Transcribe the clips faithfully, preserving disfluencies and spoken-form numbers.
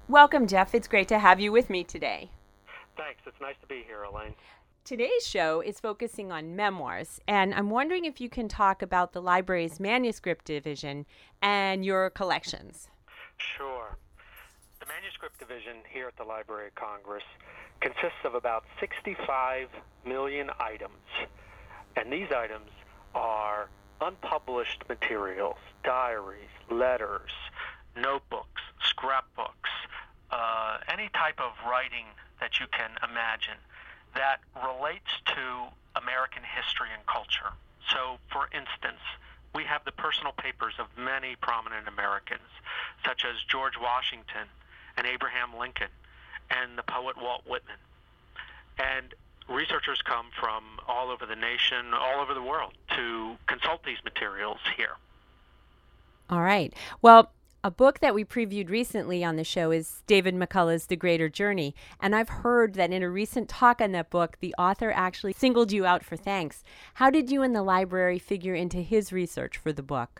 Welcome, Jeff. It's great to have you with me today. Thanks. It's nice to be here, Elaine. Today's show is focusing on memoirs, and I'm wondering if you can talk about the library's manuscript division and your collections. Sure. The manuscript division here at the Library of Congress consists of about sixty-five million items, and these items are unpublished materials, diaries, letters, notebooks, scrapbooks, uh, any type of writing that you can imagine that relates to American history and culture. So, for instance, we have the personal papers of many prominent Americans, such as George Washington and Abraham Lincoln and the poet Walt Whitman. And researchers come from all over the nation, all over the world, to consult these materials here. All right. Well, a book that we previewed recently on the show is David McCullough's The Greater Journey. And I've heard that in a recent talk on that book, the author actually singled you out for thanks. How did you and the library figure into his research for the book?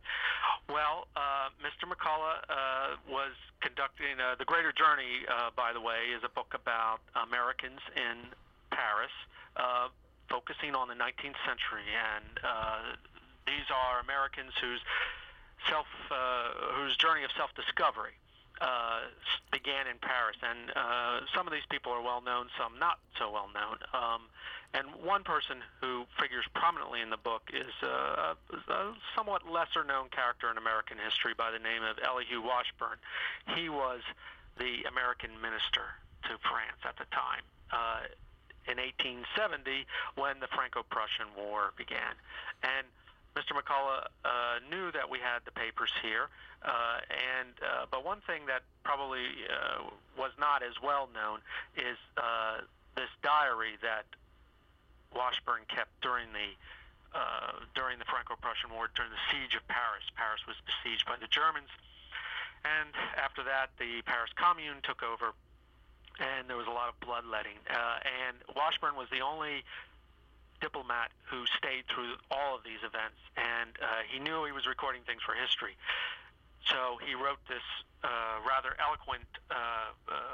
Well, uh, Mister McCullough uh, was conducting uh, The Greater Journey, uh, by the way, is a book about Americans in Paris, uh, focusing on the nineteenth century. And uh, these are Americans whose self, uh, whose journey of self-discovery uh, began in Paris. And uh, some of these people are well-known, some not so well-known. Um, and one person who figures prominently in the book is uh, a somewhat lesser-known character in American history by the name of Elihu Washburn. He was the American minister to France at the time, uh, in eighteen seventy, when the Franco-Prussian War began. And Mister McCullough uh, knew that we had the papers here, uh, and uh, but one thing that probably uh, was not as well known is uh, this diary that Washburn kept during the uh, during the Franco-Prussian War, during the siege of Paris. Paris was besieged by the Germans, and after that, the Paris Commune took over, and there was a lot of bloodletting. Uh, and Washburn was the only diplomat who stayed through all of these events, and uh, he knew he was recording things for history. So he wrote this uh, rather eloquent uh, uh,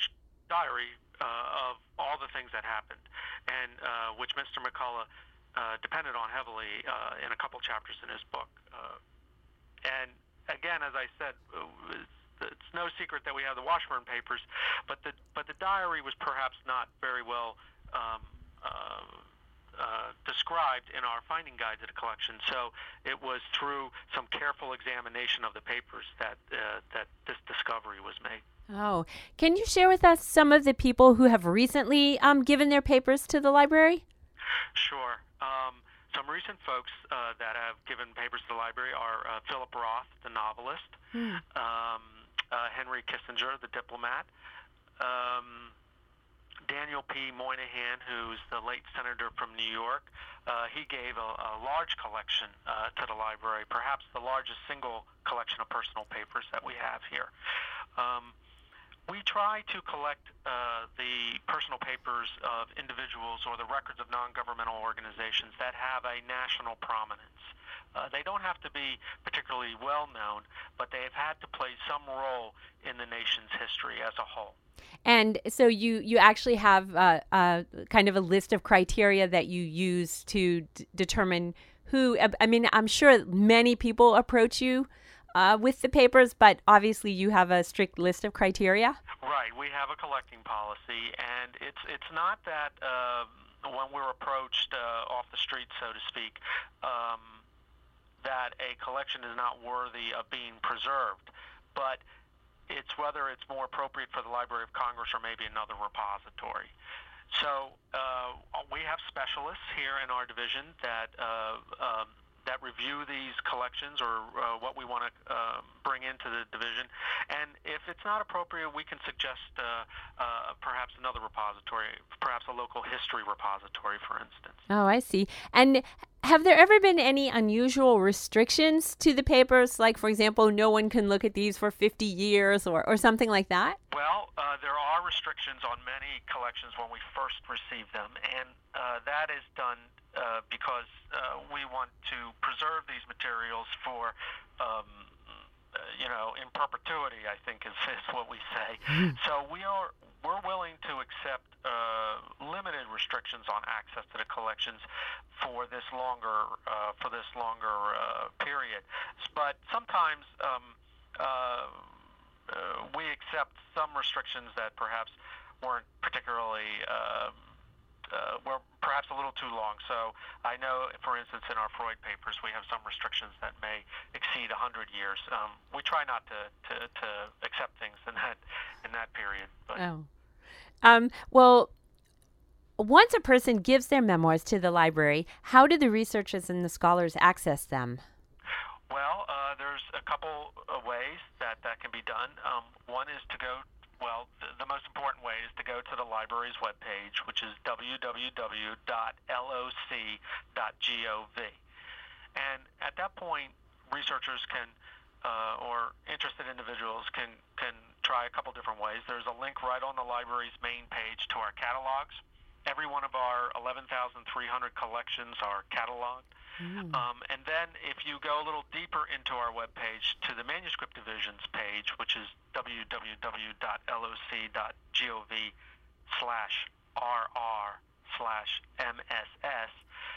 diary uh, of all the things that happened, and uh, which Mister McCullough uh, depended on heavily uh, in a couple chapters in his book. Uh, and again, as I said, it's no secret that we have the Washburn papers, but the but the diary was perhaps not very well Um, uh, Uh, described in our finding guide to the collection. So it was through some careful examination of the papers that uh, that this discovery was made. Oh, can you share with us some of the people who have recently um, given their papers to the library? Sure. Um, some recent folks uh, that have given papers to the library are uh, Philip Roth, the novelist, Hmm. um, uh, Henry Kissinger, the diplomat, um, Daniel P. Moynihan, who's the late senator from New York. Uh, he gave a, a large collection uh, to the library, perhaps the largest single collection of personal papers that we have here. Um, we try to collect uh, the personal papers of individuals or the records of non-governmental organizations that have a national prominence. Uh, they don't have to be particularly well known, but they have had to play some role in the nation's history as a whole. And so you, you actually have uh, uh, kind of a list of criteria that you use to d- determine who, I mean, I'm sure many people approach you uh, with the papers, but obviously you have a strict list of criteria. Right. We have a collecting policy, and it's it's not that uh, when we're approached uh, off the street, so to speak, um, that a collection is not worthy of being preserved, but it's whether it's more appropriate for the Library of Congress or maybe another repository. So uh, we have specialists here in our division that uh, um, that review these collections or uh, what we want to uh, bring into the division. And if it's not appropriate, we can suggest uh, uh, perhaps another repository, perhaps a local history repository, for instance. Oh, I see. And have there ever been any unusual restrictions to the papers? Like, for example, no one can look at these for fifty years or, or something like that? Well, uh, there are restrictions on many collections when we first receive them, and uh, that is done uh, because uh, we want to preserve these materials for um, you know, in perpetuity, I think is, is what we say. So we are we're willing to accept uh, limited restrictions on access to the collections for this longer uh, for this longer uh, period. But sometimes um, uh, uh, we accept some restrictions that perhaps weren't particularly uh, uh, were perhaps a little too long. So I know, for instance, in our Freud papers, we have some restrictions that may exceed one hundred years. Um, we try not to, to, to accept things in that in that period. But. Oh. Um, well, once a person gives their memoirs to the library, how do the researchers and the scholars access them? Well, uh, there's a couple of ways that that can be done. Um, one is to go, well, the, the most important way is to go to the library's webpage, which is w w w dot l o c dot gov. And at that point, researchers can, uh, or interested individuals can, can try a couple different ways. There's a link right on the library's main page to our catalogs. Every one of our eleven thousand three hundred collections are cataloged. Mm. Um, and then if you go a little deeper into our webpage to the manuscript division's page, which is w w w dot l o c dot gov slash r r slash m s s,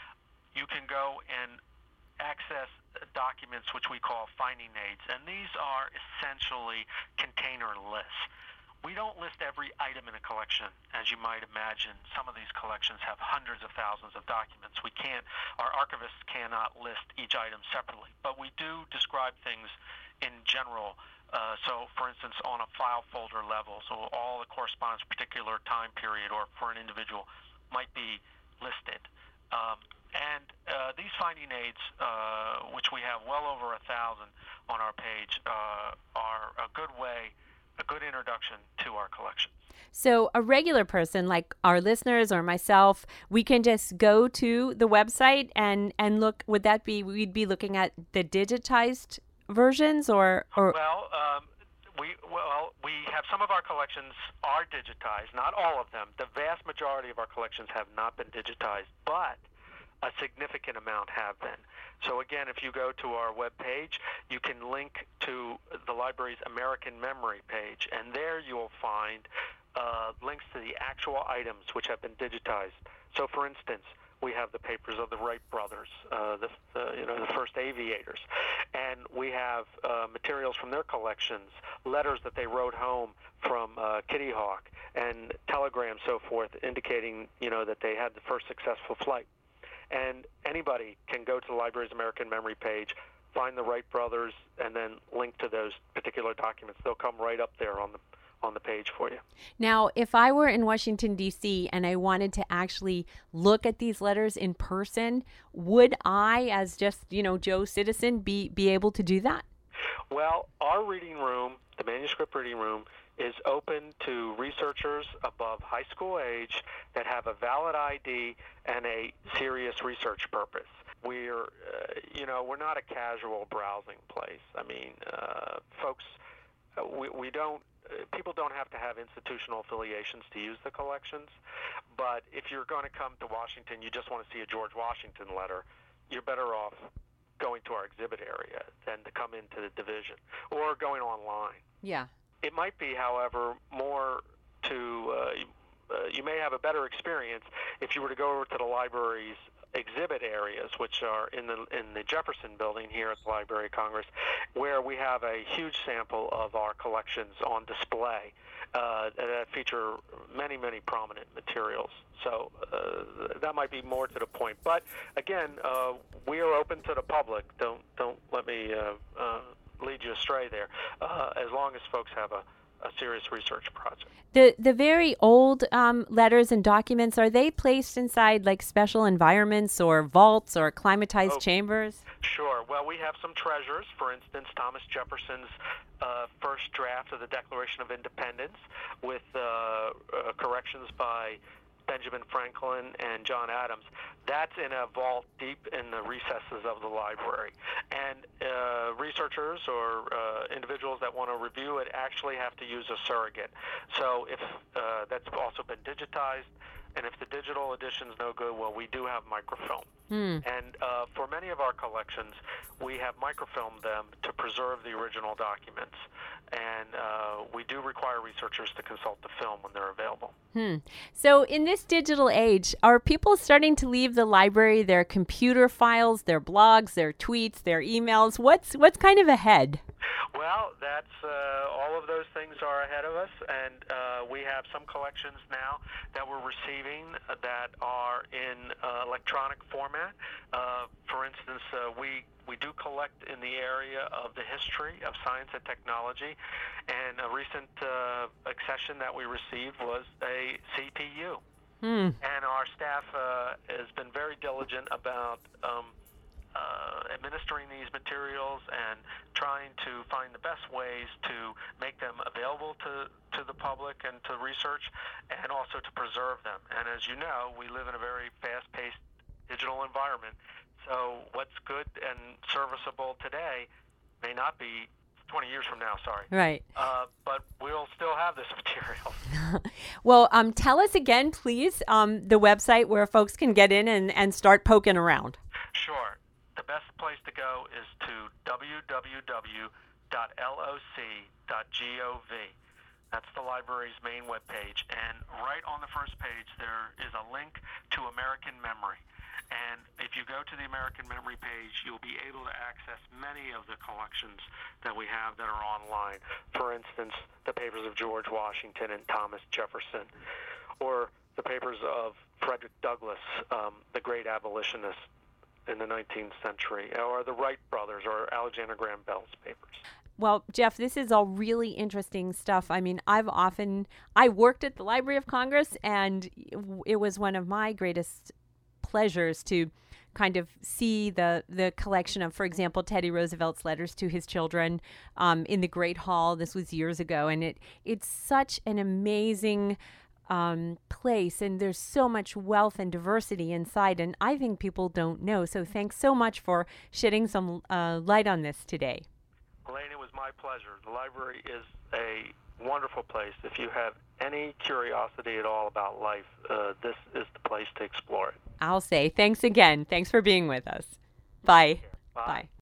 you can go and access documents which we call finding aids. And these are essentially container lists. We don't list every item in a collection, as you might imagine. Some of these collections have hundreds of thousands of documents. We can't, our archivists cannot list each item separately, but we do describe things in general. Uh, so, for instance, on a file folder level, so all the correspondence particular time period or for an individual might be listed. Um, and uh, these finding aids, uh, which we have well over a thousand on our page, uh, are a good way a good introduction to our collection. So a regular person like our listeners or myself, we can just go to the website and, and look. Would that be, we'd be looking at the digitized versions or? or well, um, we well we have some of our collections are digitized, not all of them. The vast majority of our collections have not been digitized, but a significant amount have been. So again, if you go to our webpage, you can link to the library's American Memory page, and there you'll find uh, links to the actual items which have been digitized. So, for instance, we have the papers of the Wright brothers, uh, the, the you know the first aviators, and we have uh, materials from their collections, letters that they wrote home from uh, Kitty Hawk, and telegrams, so forth, indicating you know that they had the first successful flight. And anybody can go to the library's American Memory page, find the Wright brothers, and then link to those particular documents. They'll come right up there on the on the page for you. Now, if I were in Washington, D C, and I wanted to actually look at these letters in person, would I, as just, you know, Joe citizen, be, be able to do that? Well, our reading room, the manuscript reading room, is open to researchers above high school age that have a valid I D and a serious research purpose. We're, uh, you know, we're not a casual browsing place. I mean, uh, folks, uh, we, we don't, uh, people don't have to have institutional affiliations to use the collections, but if you're going to come to Washington, you just want to see a George Washington letter, you're better off going to our exhibit area than to come into the division or going online. Yeah. It might be, however, more to, uh, uh, you may have a better experience if you were to go over to the library's exhibit areas, which are in the in the Jefferson building here at the Library of Congress, where we have a huge sample of our collections on display uh, that feature many, many prominent materials. So uh, that might be more to the point. But again, uh, we are open to the public. Don't don't let me uh, uh, lead you astray there, uh, as long as folks have a, a serious research project. The the very old um, letters and documents, are they placed inside like special environments or vaults or climatized oh, chambers? Sure. Well, we have some treasures. For instance, Thomas Jefferson's uh, first draft of the Declaration of Independence with uh, uh, corrections by Benjamin Franklin and John Adams. That's in a vault deep in the recesses of the library. And uh, researchers or uh, individuals that want to review it actually have to use a surrogate. So if uh, that's also been digitized, And if the digital edition's no good, well, we do have microfilm. Hmm. And uh, for many of our collections, we have microfilmed them to preserve the original documents. And uh, we do require researchers to consult the film when they're available. Hmm. So in this digital age, are people starting to leave the library their computer files, their blogs, their tweets, their emails? What's what's kind of ahead? Well, that's uh, all of those things are ahead of us, and uh, we have some collections now that we're receiving that are in uh, electronic format. Uh, for instance, uh, we we do collect in the area of the history of science and technology, and a recent uh, accession that we received was a C P U. Hmm. And our staff uh, has been very diligent about um, Uh, administering these materials and trying to find the best ways to make them available to, to the public and to research, and also to preserve them. And as you know, we live in a very fast-paced digital environment, so what's good and serviceable today may not be twenty years from now, sorry. Right. Uh, but we'll still have this material. Well, um, tell us again, please, um, the website where folks can get in and, and start poking around. Sure. The best place to go is to w w w dot l o c dot gov. That's the library's main webpage. And right on the first page, there is a link to American Memory. And if you go to the American Memory page, you'll be able to access many of the collections that we have that are online. For instance, the papers of George Washington and Thomas Jefferson, or the papers of Frederick Douglass, um, the great abolitionist in the nineteenth century, or the Wright brothers, or Alexander Graham Bell's papers. Well, Jeff, this is all really interesting stuff. I mean, I've often, I worked at the Library of Congress, and it was one of my greatest pleasures to kind of see the the collection of, for example, Teddy Roosevelt's letters to his children um, in the Great Hall. This was years ago, and it it's such an amazing Um, place, and there's so much wealth and diversity inside, and I think people don't know. So thanks so much for shedding some uh, light on this today. Elaine, it was my pleasure. The library is a wonderful place. If you have any curiosity at all about life, uh, this is the place to explore it. I'll say thanks again. Thanks for being with us. Bye. Bye. Bye.